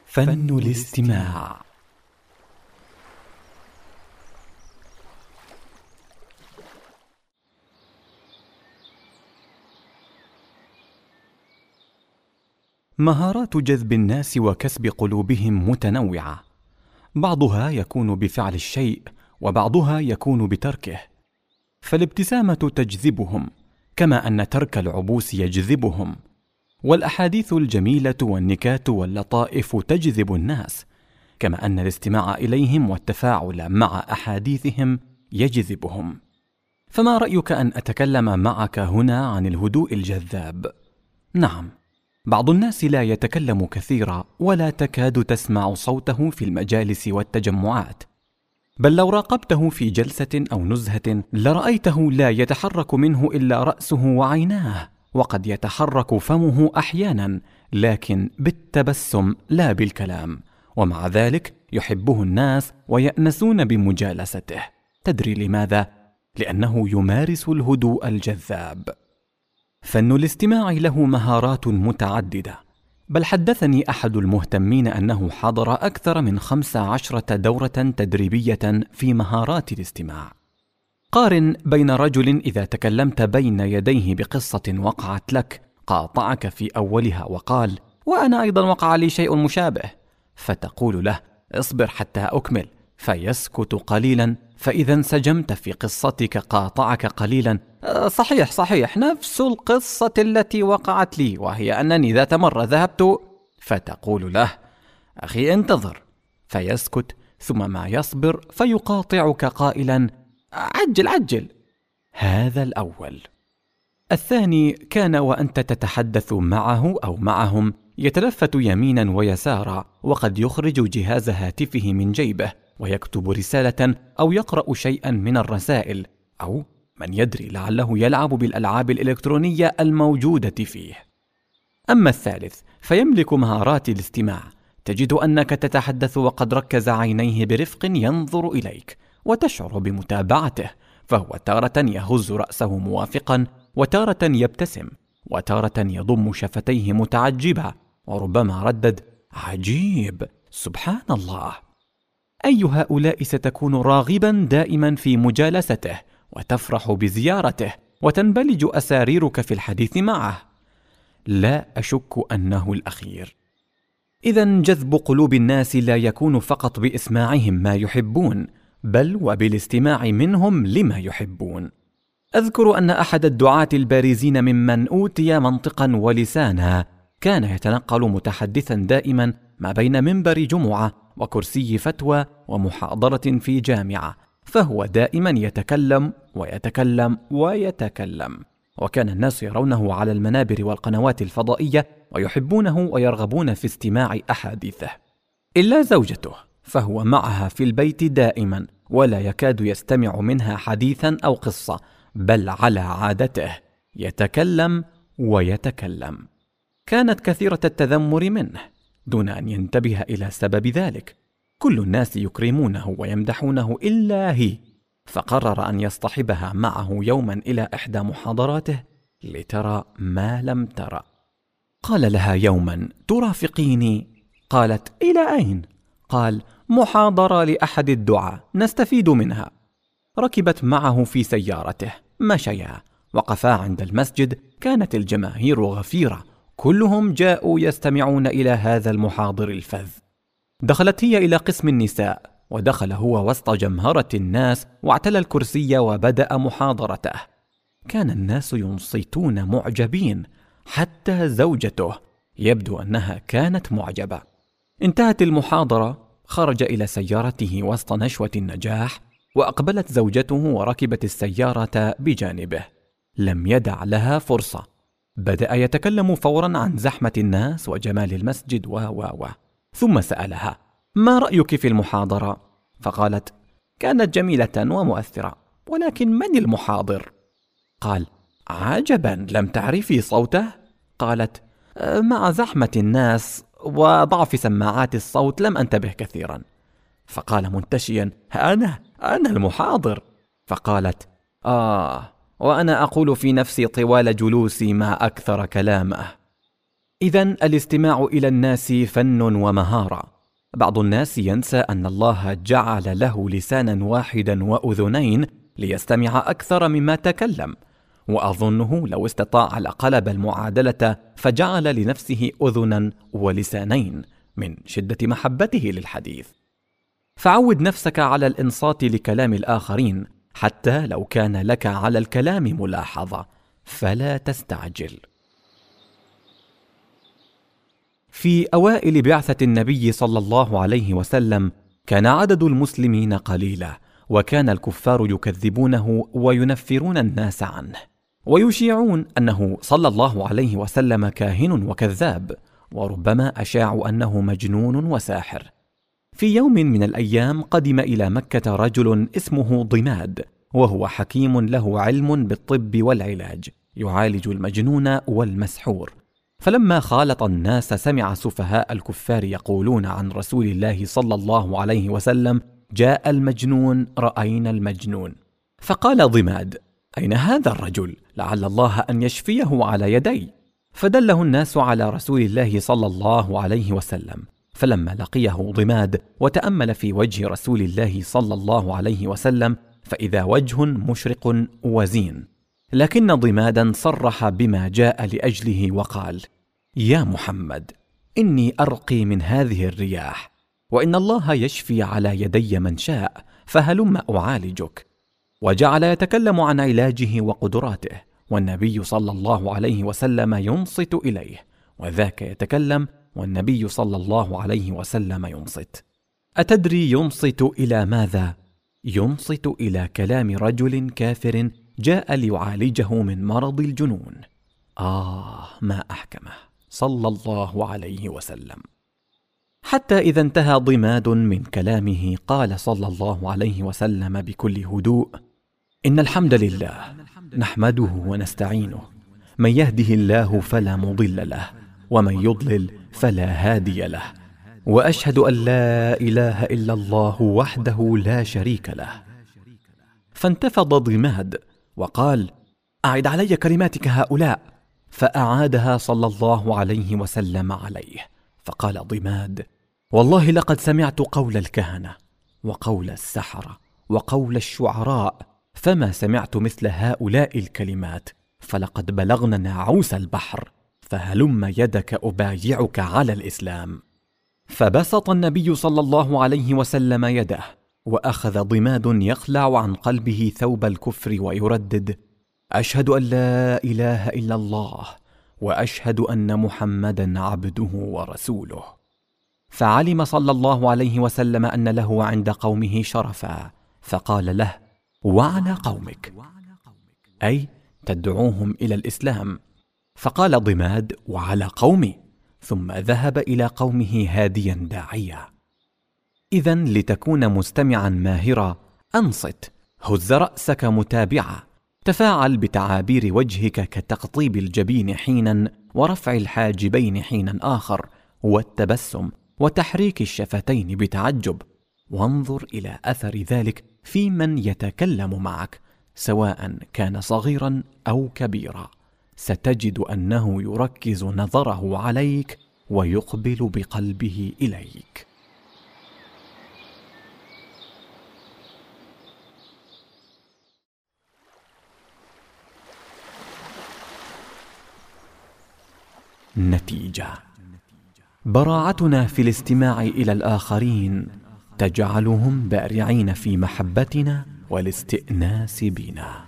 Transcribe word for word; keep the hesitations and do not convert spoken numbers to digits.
فن الاستماع. مهارات جذب الناس وكسب قلوبهم متنوعة، بعضها يكون بفعل الشيء وبعضها يكون بتركه، فالابتسامة تجذبهم كما أن ترك العبوس يجذبهم، والأحاديث الجميلة والنكات واللطائف تجذب الناس، كما أن الاستماع إليهم والتفاعل مع أحاديثهم يجذبهم. فما رأيك أن أتكلم معك هنا عن الهدوء الجذاب؟ نعم، بعض الناس لا يتكلم كثيرا ولا تكاد تسمع صوته في المجالس والتجمعات، بل لو راقبته في جلسة أو نزهة لرأيته لا يتحرك منه إلا رأسه وعيناه، وقد يتحرك فمه أحيانا لكن بالتبسم لا بالكلام، ومع ذلك يحبه الناس ويأنسون بمجالسته. تدري لماذا؟ لأنه يمارس الهدوء الجذاب. فن الاستماع له مهارات متعددة، بل حدثني أحد المهتمين أنه حضر أكثر من خمس عشرة دورة تدريبية في مهارات الاستماع. قارن بين رجل إذا تكلمت بين يديه بقصة وقعت لك قاطعك في أولها وقال: وأنا أيضا وقع لي شيء مشابه، فتقول له: اصبر حتى أكمل، فيسكت قليلا، فإذا انسجمت في قصتك قاطعك قليلا: صحيح صحيح نفس القصة التي وقعت لي، وهي أنني ذات مرة ذهبت، فتقول له: أخي انتظر، فيسكت، ثم ما يصبر فيقاطعك قائلا: عجل عجل. هذا الأول. الثاني كان وأنت تتحدث معه أو معهم يتلفت يمينا ويسارا، وقد يخرج جهاز هاتفه من جيبه ويكتب رسالة أو يقرأ شيئا من الرسائل، أو من يدري لعله يلعب بالألعاب الإلكترونية الموجودة فيه. أما الثالث فيملك مهارات الاستماع، تجد أنك تتحدث وقد ركز عينيه برفق ينظر إليك وتشعر بمتابعته، فهو تارة يهز رأسه موافقا، وتارة يبتسم، وتارة يضم شفتيه متعجبا، وربما ردد: عجيب، سبحان الله. أي هؤلاء ستكون راغبا دائما في مجالسته، وتفرح بزيارته، وتنبلج أساريرك في الحديث معه؟ لا أشك أنه الأخير. إذن جذب قلوب الناس لا يكون فقط بإسماعهم ما يحبون، بل وبالاستماع منهم لما يحبون. أذكر أن أحد الدعاة البارزين ممن أوتي منطقا ولسانا كان يتنقل متحدثا دائما ما بين منبر جمعة وكرسي فتوى ومحاضرة في جامعة، فهو دائما يتكلم ويتكلم ويتكلم، وكان الناس يرونه على المنابر والقنوات الفضائية ويحبونه ويرغبون في استماع أحاديثه، إلا زوجته، فهو معها في البيت دائما ولا يكاد يستمع منها حديثا أو قصة، بل على عادته يتكلم ويتكلم. كانت كثيرة التذمر منه دون أن ينتبه إلى سبب ذلك. كل الناس يكرمونه ويمدحونه إلا هي، فقرر أن يصطحبها معه يوما إلى إحدى محاضراته لترى ما لم ترى. قال لها يوما: ترافقيني؟ قالت: إلى أين؟ قال: محاضرة لأحد الدعاة نستفيد منها. ركبت معه في سيارته، مشيا، وقفا عند المسجد. كانت الجماهير غفيرة، كلهم جاءوا يستمعون إلى هذا المحاضر الفذ. دخلت هي إلى قسم النساء، ودخل هو وسط جمهرة الناس واعتلى الكرسي وبدأ محاضرته. كان الناس ينصتون معجبين، حتى زوجته يبدو أنها كانت معجبة. انتهت المحاضرة، خرج إلى سيارته وسط نشوة النجاح، وأقبلت زوجته وركبت السيارة بجانبه. لم يدع لها فرصة، بدأ يتكلم فورا عن زحمة الناس وجمال المسجد و و و ثم سألها: ما رأيك في المحاضرة؟ فقالت: كانت جميلة ومؤثرة، ولكن من المحاضر؟ قال: عجبا، لم تعرفي صوته؟ قالت: مع زحمة الناس وضعف سماعات الصوت لم أنتبه كثيرا. فقال منتشيا: أنا أنا المحاضر. فقالت: آه، وأنا أقول في نفسي طوال جلوسي ما أكثر كلامه. إذن الاستماع إلى الناس فن ومهارة. بعض الناس ينسى أن الله جعل له لسانا واحدا وأذنين ليستمع أكثر مما تكلم، وأظنه لو استطاع لقلب المعادلة فجعل لنفسه أذنا ولسانين من شدة محبته للحديث. فعود نفسك على الإنصات لكلام الآخرين حتى لو كان لك على الكلام ملاحظة، فلا تستعجل. في أوائل بعثة النبي صلى الله عليه وسلم كان عدد المسلمين قليلا، وكان الكفار يكذبونه وينفرون الناس عنه، ويشيعون أنه صلى الله عليه وسلم كاهن وكذاب، وربما أشاعوا أنه مجنون وساحر. في يوم من الأيام قدم إلى مكة رجل اسمه ضماد، وهو حكيم له علم بالطب والعلاج، يعالج المجنون والمسحور. فلما خالط الناس سمع سفهاء الكفار يقولون عن رسول الله صلى الله عليه وسلم: جاء المجنون، رأينا المجنون. فقال ضماد: أين هذا الرجل؟ لعل الله أن يشفيه على يدي. فدله الناس على رسول الله صلى الله عليه وسلم. فلما لقيه ضماد وتأمل في وجه رسول الله صلى الله عليه وسلم فإذا وجه مشرق وزين، لكن ضمادا صرح بما جاء لأجله وقال: يا محمد، إني أرقي من هذه الرياح، وإن الله يشفي على يدي من شاء، فهلم أعالجك. وجعل يتكلم عن علاجه وقدراته، والنبي صلى الله عليه وسلم ينصت إليه، وذاك يتكلم والنبي صلى الله عليه وسلم ينصت. أتدري ينصت إلى ماذا؟ ينصت إلى كلام رجل كافر جاء ليعالجه من مرض الجنون. آه ما أحكمه صلى الله عليه وسلم. حتى إذا انتهى ضماد من كلامه قال صلى الله عليه وسلم بكل هدوء: إن الحمد لله نحمده ونستعينه، من يهده الله فلا مضل له، ومن يضلل فلا هادي له، وأشهد أن لا إله إلا الله وحده لا شريك له. فانتفض ضماد وقال: أعد علي كلماتك هؤلاء. فأعادها صلى الله عليه وسلم عليه. فقال ضماد: والله لقد سمعت قول الكهنة وقول السحرة وقول الشعراء، فما سمعت مثل هؤلاء الكلمات، فلقد بلغنا ناعوس البحر، فهلم يدك أبايعك على الإسلام. فبسط النبي صلى الله عليه وسلم يده، وأخذ ضماد يخلع عن قلبه ثوب الكفر ويردد: أشهد أن لا إله إلا الله، وأشهد أن محمدا عبده ورسوله. فعلم صلى الله عليه وسلم أن له عند قومه شرفا، فقال له: وعلى قومك، أي تدعوهم إلى الإسلام. فقال ضماد: وعلى قومي، ثم ذهب إلى قومه هاديا داعيا. إذن لتكون مستمعا ماهرا أنصت، هز رأسك متابعا، تفاعل بتعابير وجهك كتقطيب الجبين حينا، ورفع الحاجبين حينا آخر، والتبسم وتحريك الشفتين بتعجب، وانظر إلى أثر ذلك في من يتكلم معك سواء كان صغيرا أو كبيرا، ستجد أنه يركز نظره عليك ويقبل بقلبه إليك. نتيجة: براعتنا في الاستماع إلى الآخرين تجعلهم بارعين في محبتنا والاستئناس بنا.